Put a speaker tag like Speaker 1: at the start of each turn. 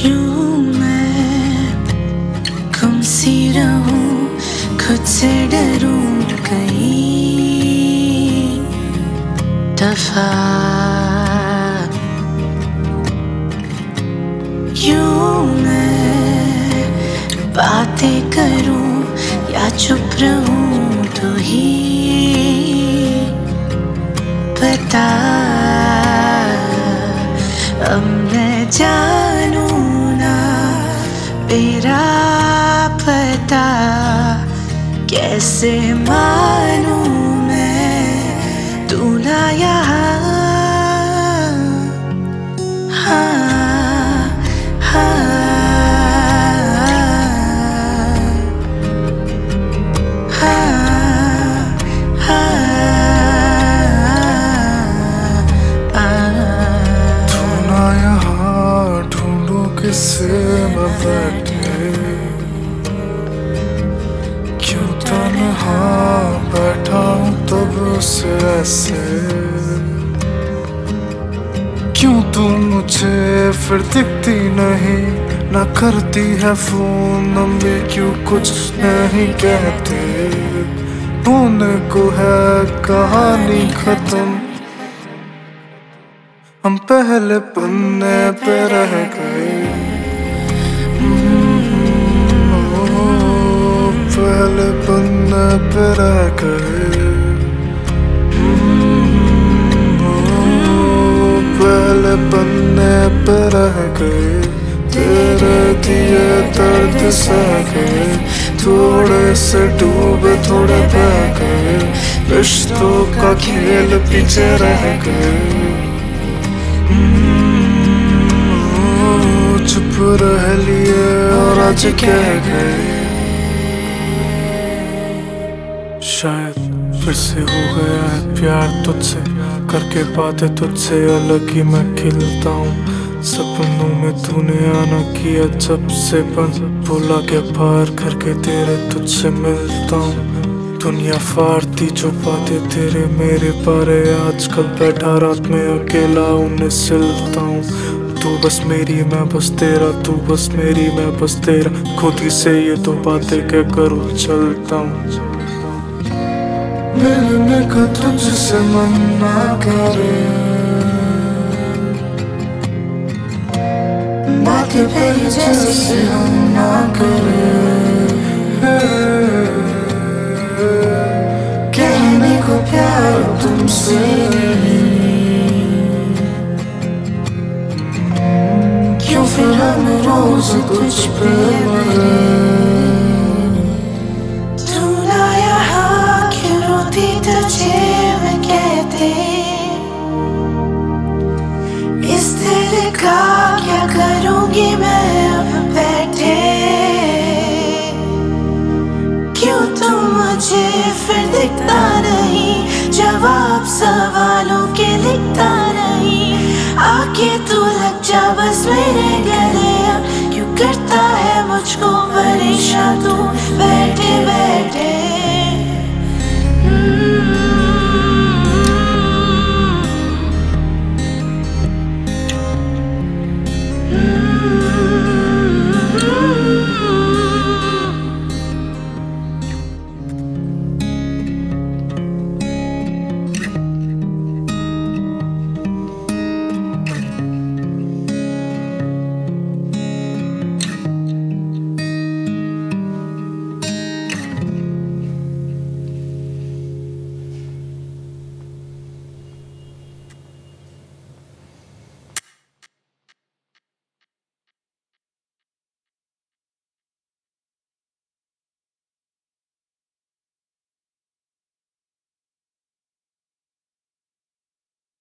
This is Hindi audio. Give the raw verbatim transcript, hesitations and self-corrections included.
Speaker 1: यूं मैं गुम सी रहूं, खुद से डरूं कई दफा। यूं मैं बातें करूं या चुप रहूं, तू ही बता। अब मैं जानूं ना मेरा पता, कैसे मानूं मैं तू ना यहाँ। हाँ, हाँ,
Speaker 2: किससे मैं बैठे, क्यों तन्हा बैठा हूँ तब से ऐसे। क्यों तू मुझे फिर दिखती नहीं, ना करती है फोन मम्मी, क्यों कुछ नहीं कहते। होने को है कहानी खत्म, हम पहले पन्ने पे रह गए। पहले पन्ने पे रह गए, पहले पन्ने पे रह गए। तेरे दिए दर्द सह गए, थोड़े से डूबे थोड़े बह गए। रिश्तों का खेल पीछे रह गए, चुप रह लिए और आज कह गए। शायद फिर से हो गया है प्यार तुझसे, करके बातें तुझसे अलग ही मैं खिलता हूँ। सपनों में तूने आना किया जब से बंद, बोला के पार करके तेरे तुझसे मिलता हूँ। दुनिया फाड़ती जो बातें तेरे मेरे बारे, आजकल बैठा रात में अकेला उन्हें सिलता हूँ। तू बस मेरी मैं बस तेरा, तू बस मेरी मैं बस तेरा, खुद ही से ये तो बातें क्या करूँ चलता हूँ। मिलने का तुझसे मन ना करे, बातें पहले जैसे हम ना करें। कहने को प्यार तुमसे क्यों फिर हम रोज कुछ पे मरे।
Speaker 1: तू ना यहाँ क्यों रोती तुझे मैं कहते, इस दिल का क्या करूँगी मैं अब बैठे। क्यों तुम मुझे फिर दिखता नहीं, जवाब सवालों के लिखता नहीं। आके तू लग जा बस मेरे गले, क्यों करता है मुझको परेशान तू बैठे